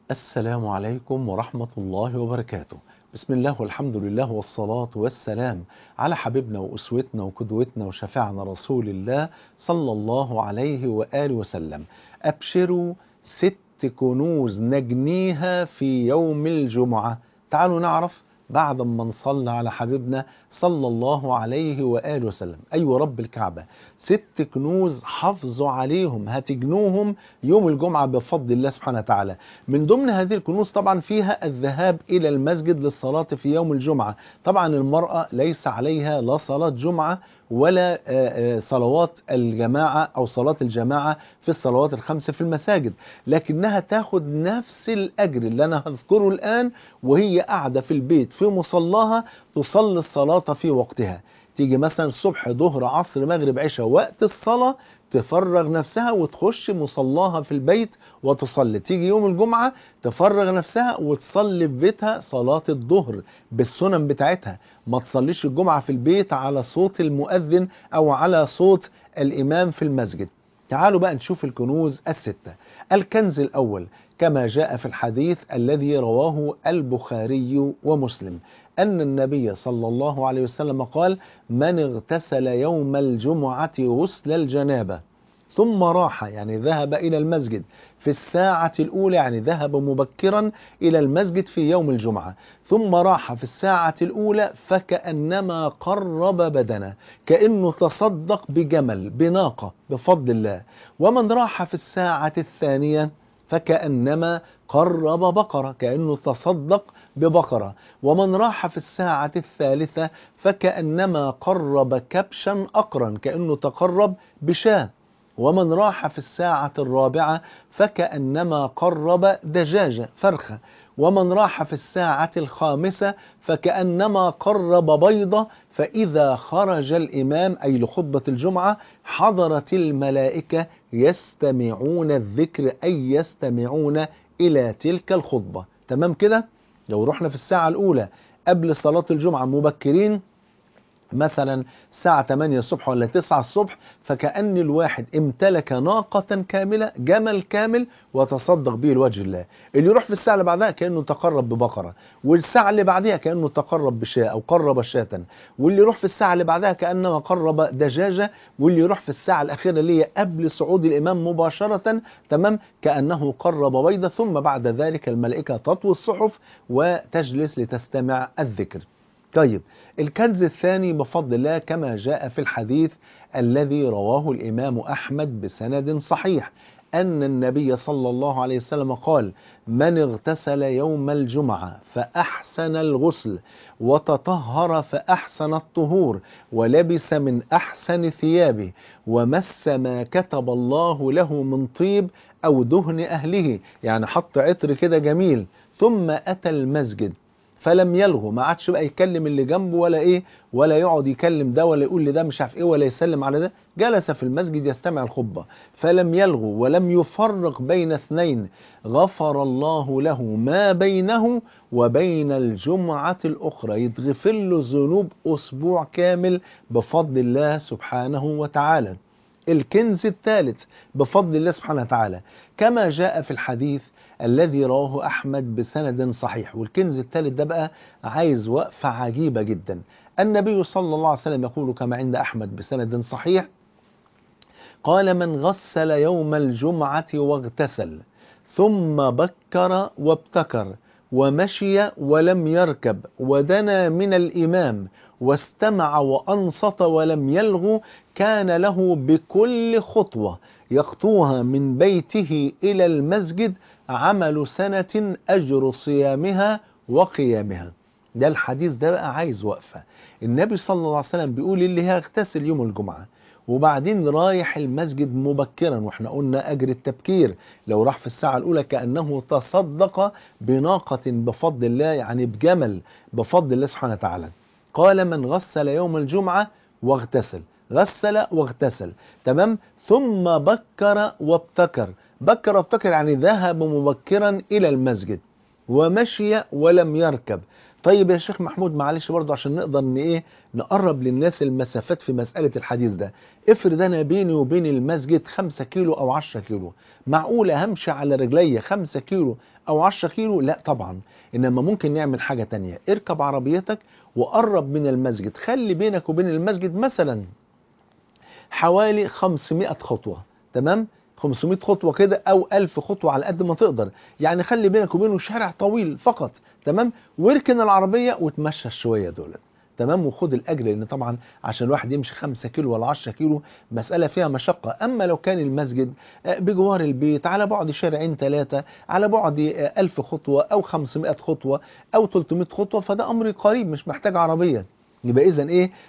السلام عليكم ورحمة الله وبركاته. بسم الله والحمد لله والصلاة والسلام على حبيبنا وأسوتنا وقدوتنا وشفيعنا رسول الله صلى الله عليه وآله وسلم. أبشروا 6 كنوز نجنيها في يوم الجمعة. تعالوا نعرف بعد ما نصلي على حبيبنا صلى الله عليه وآله وسلم. أيوة رب الكعبة 6 كنوز حافظوا عليهم هتجنوهم يوم الجمعة بفضل الله سبحانه وتعالى. من ضمن هذه الكنوز طبعا فيها الذهاب إلى المسجد للصلاة في يوم الجمعة. طبعا المرأة ليس عليها لا صلاة جمعة ولا صلوات الجماعة أو صلاة الجماعة في الصلوات الخمس في المساجد، لكنها تاخد نفس الأجر اللي أنا هذكره الآن وهي قاعدة في البيت في مصلاها تصلي الصلاة في وقتها. تيجي مثلا الصبح ظهر عصر مغرب عشاء وقت الصلاة تفرغ نفسها وتخش مصلاها في البيت وتصلي. تيجي يوم الجمعة تفرغ نفسها وتصلي في بيتها صلاة الظهر بالسنن بتاعتها. ما تصليش الجمعة في البيت على صوت المؤذن أو على صوت الإمام في المسجد. تعالوا بقى نشوف الكنوز ال6. الكنز الأول كما جاء في الحديث الذي رواه البخاري ومسلم أن النبي صلى الله عليه وسلم قال: من اغتسل يوم الجمعة غسل الجنابة ثم راح، يعني ذهب إلى المسجد في الساعة الأولى، يعني ذهب مبكرا إلى المسجد في يوم الجمعة، ثم راح في الساعة الأولى فكأنما قرب بدنه، كأنه تصدق بجمل بناقة بفضل الله. ومن راح في الساعة الثانية فكأنما قرب بقرة، كأنه تصدق ببقرة. ومن راح في الساعة الثالثة فكأنما قرب كبشا أقرا، كأنه تقرب بشاة. ومن راح في الساعة الرابعة فكأنما قرب دجاجة فرخة. ومن راح في الساعة الخامسة فكأنما قرب بيضة. فإذا خرج الإمام أي لخطبة الجمعة حضرت الملائكة يستمعون الذكر، أي يستمعون إلى تلك الخطبة. تمام كده؟ لو رحنا في الساعة الأولى قبل صلاة الجمعة مبكرين، مثلا الساعة 8 الصبح ولا 9 الصبح، فكأن الواحد امتلك ناقة كاملة، جمل كامل، وتصدق به لوجه الله. اللي يروح في الساعة اللي بعدها كأنه تقرب ببقرة، والساعة اللي بعدها كأنه تقرب بشاة أو قرب شاة، واللي يروح في الساعة اللي بعدها كأنما قرب دجاجة، واللي يروح في الساعة الأخيرة اللي هي قبل صعود الإمام مباشرة تمام كأنه قرب بيضة. ثم بعد ذلك الملائكة تطوي الصحف وتجلس لتستمع الذكر. طيب الكنز الثاني بفضل الله كما جاء في الحديث الذي رواه الإمام أحمد بسند صحيح أن النبي صلى الله عليه وسلم قال: من اغتسل يوم الجمعة فأحسن الغسل وتطهر فأحسن الطهور ولبس من أحسن ثيابه ومس ما كتب الله له من طيب أو دهن أهله، يعني حط عطر كده جميل، ثم أتى المسجد فلم يلغو، ما عادش بقى يكلم اللي جنبه ولا ايه، ولا يقعد يكلم ده ولا يقول لده مش عارف ايه ولا يسلم على ده، جلس في المسجد يستمع الخطبة فلم يلغو ولم يفرق بين اثنين، غفر الله له ما بينه وبين الجمعة الأخرى، يتغفر له ذنوب أسبوع كامل بفضل الله سبحانه وتعالى. الكنز الثالث بفضل الله سبحانه وتعالى كما جاء في الحديث الذي رواه أحمد بسند صحيح. والكنز الثالث ده بقى عايز وقفة عجيبة جدا. النبي صلى الله عليه وسلم يقول كما عند أحمد بسند صحيح: قال: من غسل يوم الجمعة واغتسل ثم بكر وابتكر ومشي ولم يركب ودنا من الإمام واستمع وأنصت ولم يلغو، كان له بكل خطوة يخطوها من بيته إلى المسجد عمل سنة أجر صيامها وقيامها. ده الحديث ده بقى عايز وقفة. النبي صلى الله عليه وسلم بيقول اللي هيغتسل يوم الجمعة وبعدين رايح المسجد مبكرا، واحنا قلنا أجر التبكير لو راح في الساعة الأولى كأنه تصدق بناقة بفضل الله، يعني بجمل بفضل الله سبحانه وتعالى. قال: من غسل يوم الجمعة واغتسل، غسل واغتسل تمام، ثم بكر وابتكر، بكر وابتكر يعني ذهب مبكرا إلى المسجد، ومشي ولم يركب، طيب يا شيخ محمود معلش برضه عشان نقدر نقرب للناس المسافات في مسألة الحديث ده. افرض انا بيني وبين المسجد 5 كيلو او 10 كيلو، معقولة همشي على رجلي 5 كيلو او 10 كيلو؟ لا طبعا. انما ممكن نعمل حاجة تانية، اركب عربيتك وقرب من المسجد، خلي بينك وبين المسجد مثلا حوالي 500 خطوة، تمام؟ 500 خطوة كده أو 1000 خطوة على قد ما تقدر، يعني خلي بينك وبينه شارع طويل فقط، تمام؟ واركن العربية وتمشى شوية دول، تمام؟ وخد الأجر، لأن طبعا عشان الواحد يمشي 5 كيلو ولا 10 كيلو مسألة فيها مشقة. أما لو كان المسجد بجوار البيت على بعد شارعين 3، على بعد 1000 خطوة أو 500 خطوة أو 300 خطوة، فده أمر قريب مش محتاج عربية. يبقى اذا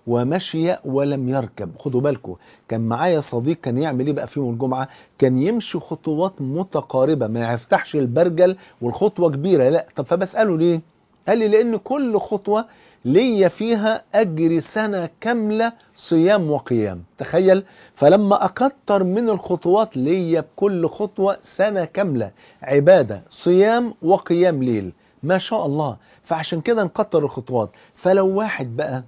ومشي ولم يركب. خدوا بالكم، كان معايا صديق كان يعمل ايه بقى في يوم الجمعه؟ كان يمشي خطوات متقاربه، ما يفتحش البرجل والخطوه كبيره، لا. طب فبساله ليه؟ قال لي لان كل خطوه ليا فيها اجر سنه كامله صيام وقيام. تخيل، فلما اكتر من الخطوات ليا بكل خطوه سنه كامله عباده صيام وقيام ليل، ما شاء الله. فعشان كده نكتر الخطوات. فلو واحد بقى،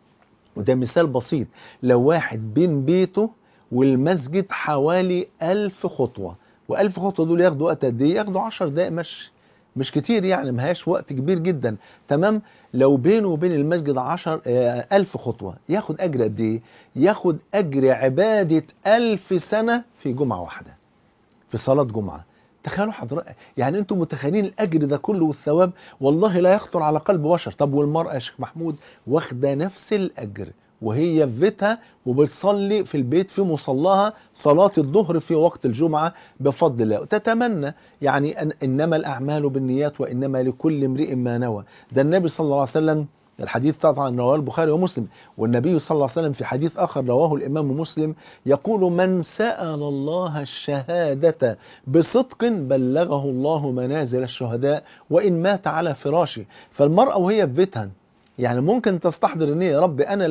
وده مثال بسيط، لو واحد بين بيته والمسجد حوالي 1000 خطوة، و1000 خطوة دول ياخدوا وقت قد ايه؟ ياخدوا 10 دقايق مشي، مش كتير يعني، ما هياش وقت كبير جدا، تمام؟ لو بينه وبين المسجد 1000 خطوة، ياخد أجر قد ايه؟ ياخد أجر عبادة 1000 سنة في جمعة واحدة، في صلاة جمعة. تخيلوا حضرتك، يعني انتم متخيلين الاجر ده كله والثواب؟ والله لا يخطر على قلب بشر. طب والمرأة يا شيخ محمود واخده نفس الاجر وهي في بيتها وبتصلي في البيت في مصلاها صلاة الظهر في وقت الجمعة بفضل الله، وتتمنى يعني انما الاعمال بالنيات وانما لكل امرئ ما نوى. ده النبي صلى الله عليه وسلم، الحديث طبعا رواه البخاري ومسلم، والنبي صلى الله عليه وسلم في حديث آخر رواه الإمام مسلم يقول: من سأل الله الشهادة بصدق بلغه الله منازل الشهداء وإن مات على فراشه. فالمرأة وهي في بيتها يعني ممكن تستحضر ان يا رب انا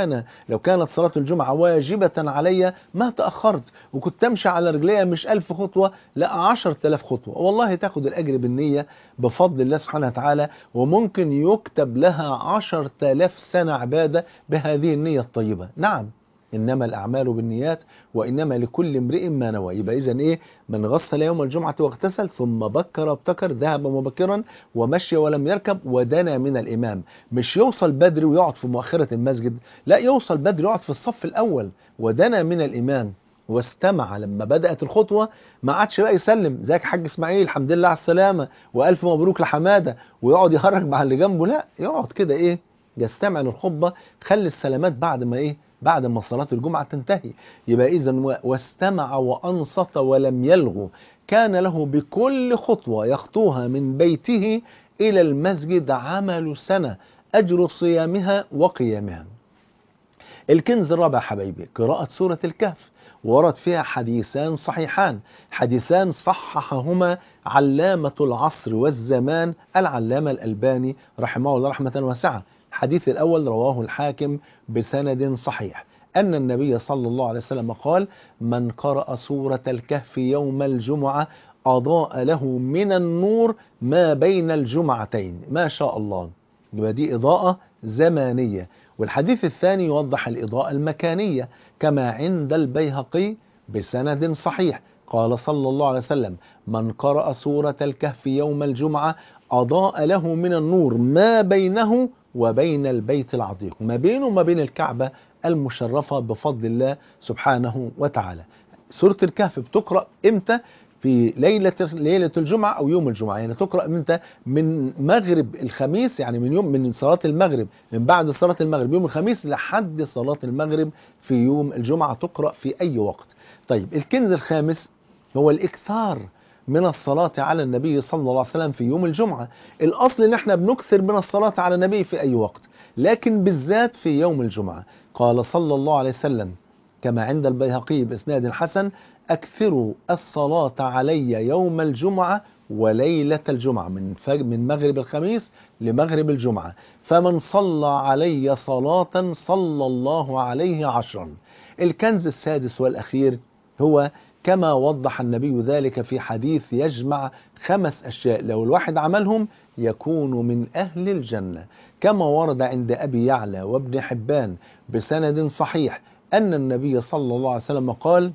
لو كانت صلاة الجمعة واجبة علي ما تأخرت، وكنت امشي على رجليها مش 1000 خطوة لا 10,000 خطوة، والله تاخد الاجر بالنية بفضل الله سبحانه وتعالى، وممكن يكتب لها 10,000 سنة عبادة بهذه النية الطيبة. نعم، إنما الأعمال بالنيات وإنما لكل امرئ ما نوى. يبقى إذن من غسل يوم الجمعة واغتسل ثم بكر وابتكر، ذهب مبكرا ومشي ولم يركب ودنا من الإمام. مش يوصل بدري ويقعد في مؤخرة المسجد، لا، يوصل بدري ويقعد في الصف الأول. ودنا من الإمام واستمع لما بدأت الخطوة، ما عادش بقى يسلم زيك حاج اسماعيل الحمد لله على السلامة والف مبروك لحمادة ويقعد يهرج مع اللي جنبه، لا، يقعد كده يستمع للخطبة. خلي السلامات بعد ما بعد ما صلاة الجمعة تنتهي. يبقى إذا واستمع وأنصت ولم يلغو، كان له بكل خطوة يخطوها من بيته إلى المسجد عمل سنة، أجر صيامها وقيامها. الكنز الرابع حبايبي قراءة سورة الكهف، ورد فيها حديثان صحيحان، حديثان صححهما علامة العصر والزمان العلامة الألباني رحمه الله رحمة واسعة. الحديث الأول رواه الحاكم بسند صحيح أن النبي صلى الله عليه وسلم قال: من قرأ سورة الكهف يوم الجمعة أضاء له من النور ما بين الجمعتين. ما شاء الله، يبقى دي إضاءة زمانية. والحديث الثاني يوضح الإضاءة المكانية كما عند البيهقي بسند صحيح قال صلى الله عليه وسلم: من قرأ سورة الكهف يوم الجمعة أضاء له من النور ما بينه وبين البيت العتيق، ما بينه وما بين الكعبة المشرفة بفضل الله سبحانه وتعالى. سورة الكهف بتقرأ إمتى؟ في ليلة الجمعة أو يوم الجمعة، يعني تقرأ إمتى؟ من مغرب الخميس، يعني من صلاة المغرب، من بعد صلاة المغرب يوم الخميس لحد صلاة المغرب في يوم الجمعة، تقرأ في أي وقت. طيب الكنز الخامس هو الإكثار من الصلاة على النبي صلى الله عليه وسلم في يوم الجمعة. الأصل إن احنا بنكثر من الصلاة على النبي في أي وقت، لكن بالذات في يوم الجمعة. قال صلى الله عليه وسلم كما عند البيهقي بإسناد حسن: أكثروا الصلاة علي يوم الجمعة وليلة الجمعة، من مغرب الخميس لمغرب الجمعة، فمن صلى علي صلاة صلى الله عليه 10. الكنز السادس والأخير هو كما وضح النبي ذلك في حديث يجمع 5 أشياء لو الواحد عملهم يكون من أهل الجنة، كما ورد عند أبي يعلى وابن حبان بسند صحيح أن النبي صلى الله عليه وسلم قال: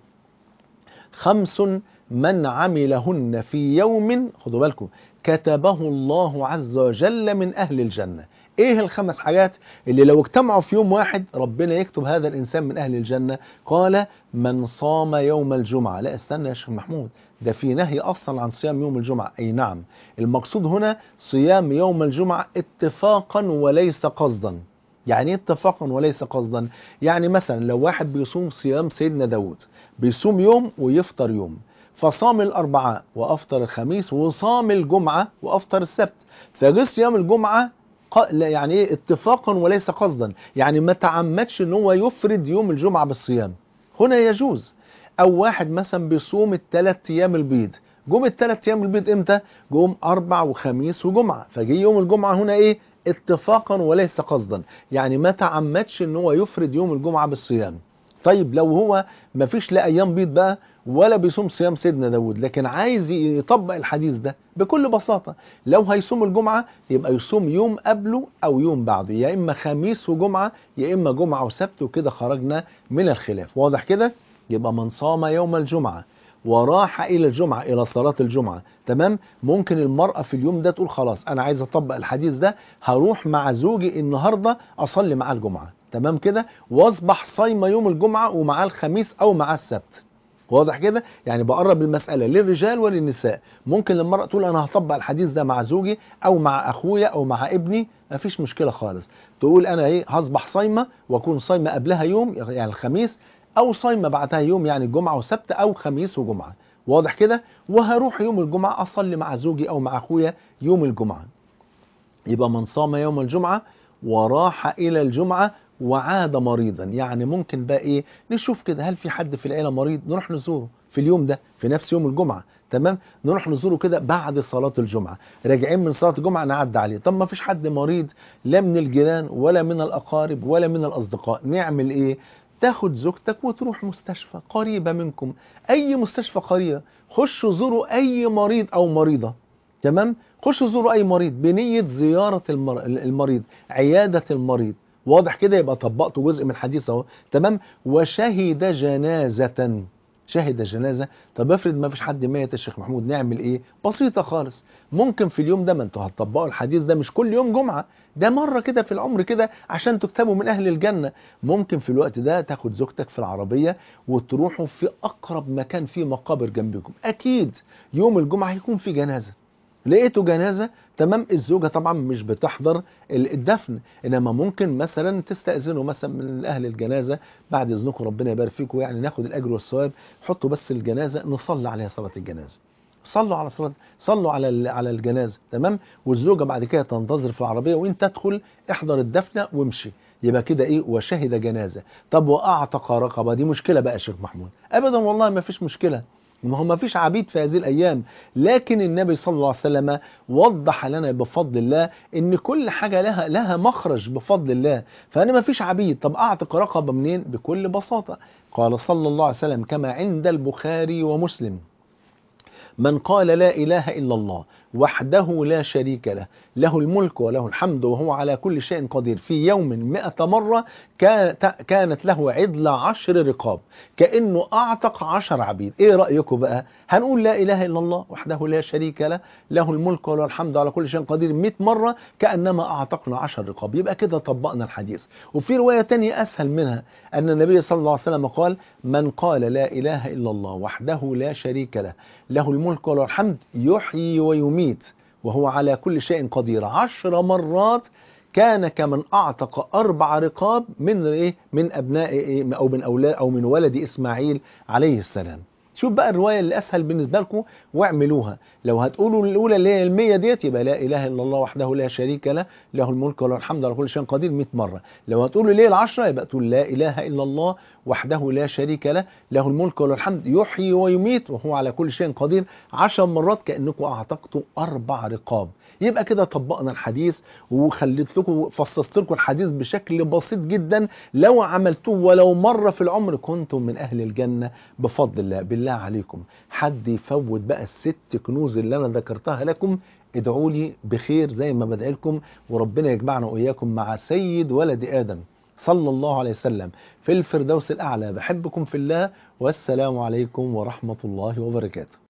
5 من عملهن في يوم، خدوا بالكم، كتبه الله عز وجل من أهل الجنة. ايه ال5 حاجات اللي لو اجتمعوا في يوم واحد ربنا يكتب هذا الإنسان من أهل الجنة؟ قال: من صام يوم الجمعة. لا استنى يا شيخ محمود، ده في نهي أصلا عن صيام يوم الجمعة. أي نعم، المقصود هنا صيام يوم الجمعة اتفاقا وليس قصدا. يعني ايه اتفاقا وليس قصدا؟ يعني مثلا لو واحد بيصوم صيام سيدنا داود، بيصوم يوم ويفطر يوم، فصام الأربعاء وأفطر الخميس، وصام الجمعة وأفطر السبت، فجه صيام الجمعة يعني ايه اتفاقا وليس قصدا، يعني ما تعمدش ان هو يفرد يوم الجمعة بالصيام، هنا يجوز. او واحد مثلا بيصوم ال3 ايام البيض، جم ال3 ايام البيض امتى؟ جم 4 وخميس وجمعة، فجي يوم الجمعة هنا ايه؟ اتفاقا وليس قصدا، يعني ما تعمدش ان هو يفرد يوم الجمعة بالصيام. طيب لو هو ما فيش لا ايام بيض بقى ولا بيصوم صيام سيدنا داود، لكن عايز يطبق الحديث ده بكل بساطة، لو هيصوم الجمعة يبقى يصوم يوم قبله او يوم بعده، يا اما خميس وجمعة يا اما جمعة وسبت، وكده خرجنا من الخلاف. واضح كده؟ يبقى من صام يوم الجمعة وراح الى الجمعة، الى صلاة الجمعة، تمام. ممكن المرأة في اليوم ده تقول خلاص انا عايز اطبق الحديث ده، هروح مع زوجي النهاردة اصلي مع الجمعة، تمام كده، واصبح صايمة يوم الجمعة ومع الخميس او مع السبت. واضح كده؟ يعني بقرب المسألة للرجال وللنساء. ممكن المرأة تقول انا هطبق الحديث ده مع زوجي او مع اخويا او مع ابني، مفيش مشكلة خالص. تقول انا ايه، هصبح صايمة واكون صايمة قبلها يوم يعني الخميس، او صايمة بعدها يوم يعني الجمعة وسبت، او خميس وجمعة. واضح كده؟ وهروح يوم الجمعة اصلي مع زوجي او مع اخويا يوم الجمعة. يبقى من صام يوم الجمعة وراح إلى الجمعة وعاد مريضا، يعني ممكن بقى إيه، نشوف كده هل في حد في العيلة مريض، نروح نزوره في اليوم ده في نفس يوم الجمعة، تمام، نروح نزوره كده بعد صلاة الجمعة، راجعين من صلاة الجمعة نعدي عليه. طب ما فيش حد مريض لا من الجيران ولا من الأقارب ولا من الأصدقاء، نعمل إيه؟ تاخد زوجتك وتروح مستشفى قريبة منكم، أي مستشفى قريبة، خشوا زوروا أي مريض أو مريضة، تمام، خشوا زوروا اي مريض بنية زيارة المريض، عيادة المريض. واضح كده؟ يبقى طبقتوا جزء من الحديث اهو، تمام. وشهد جنازة، شهد جنازة. طب افرض ما فيش حد ميت يا شيخ محمود، نعمل ايه؟ بسيطة خالص، ممكن في اليوم ده، ما انتوا هتطبقوا الحديث ده مش كل يوم جمعة، ده مرة كده في العمر كده عشان تكتبوا من اهل الجنة، ممكن في الوقت ده تاخد زوجتك في العربية وتروحوا في اقرب مكان فيه مقابر جنبكم. اكيد يوم الجمعة هيكون في جنازة، لقيته جنازة، تمام، الزوجة طبعا مش بتحضر الدفن، انما ممكن مثلا تستأذنوا مثلا من اهل الجنازة، بعد اذنكم ربنا يبارك فيكم، يعني ناخد الاجر والثواب، حطوا بس الجنازة نصلي عليها صلاة الجنازة، صلوا على صلاة، صلوا على الجنازة، تمام، والزوجة بعد كده تنتظر في العربية، وانت تدخل احضر الدفنة وامشي. يبقى كده ايه؟ وشهد جنازة. طب واعتق رقبة، دي مشكلة بقى يا شيخ محمود؟ ابدا والله ما فيش مشكلة، ما هو ما فيش عبيد في هذه الأيام، لكن النبي صلى الله عليه وسلم وضح لنا بفضل الله إن كل حاجة لها مخرج بفضل الله، فأنا ما فيش عبيد. طب أعتق رقبة منين؟ بكل بساطة، قال صلى الله عليه وسلم كما عند البخاري ومسلم: من قال لا إله إلا الله وحده لا شريك له، له الملك وله الحمد وهو على كل شيء قدير، في يوم 100 مرة كانت له عدل 10 رقاب، كأنه أعتق 10 عبيد. إيه رأيكم بقى؟ هنقول لا إله إلا الله وحده لا شريك له، له الملك وله الحمد على كل شيء قدير 100 مرة كأنما أعتقنا 10 رقاب، يبقى كده طبقنا الحديث. وفي رواية تانية أسهل منها، أن النبي صلى الله عليه وسلم قال: من قال لا إله إلا الله وحده لا شريك له، له الملك وله الحمد، يحيي ويميت وهو على كل شيء قدير 10 مرات، كان كمن أعتق 4 رقاب من إيه؟ من أبناء إيه؟ أو من أولاد أو من ولد إسماعيل عليه السلام. شوف بقى الرواية اللي أسهل بالنسبة لكم واعملوها. لو هتقولوا الأولى اللي هي 100 ديت، يبقى لا إله إلا الله وحده لا شريك له، له الملك وله الحمد على كل شيء قدير 100 مرة. لو هتقولوا ليه 10، يبقى تقول لا إله إلا الله وحده لا شريك له، له الملك وله الحمد، يحيي ويميت وهو على كل شيء قدير 10 مرات، كأنكم أعتقتوا 4 رقاب. يبقى كده طبقنا الحديث، وخليت لكم فصصت لكم الحديث بشكل بسيط جدا، لو عملتوه ولو مرة في العمر كنتم من أهل الجنة بفضل الله. بالله بالله عليكم حد يفوت بقى ال6 كنوز اللي أنا ذكرتها لكم. ادعوا لي بخير زي ما بدعي لكم، وربنا يجمعنا وإياكم مع سيد ولد آدم صلى الله عليه وسلم في الفردوس الأعلى. بحبكم في الله، والسلام عليكم ورحمة الله وبركاته.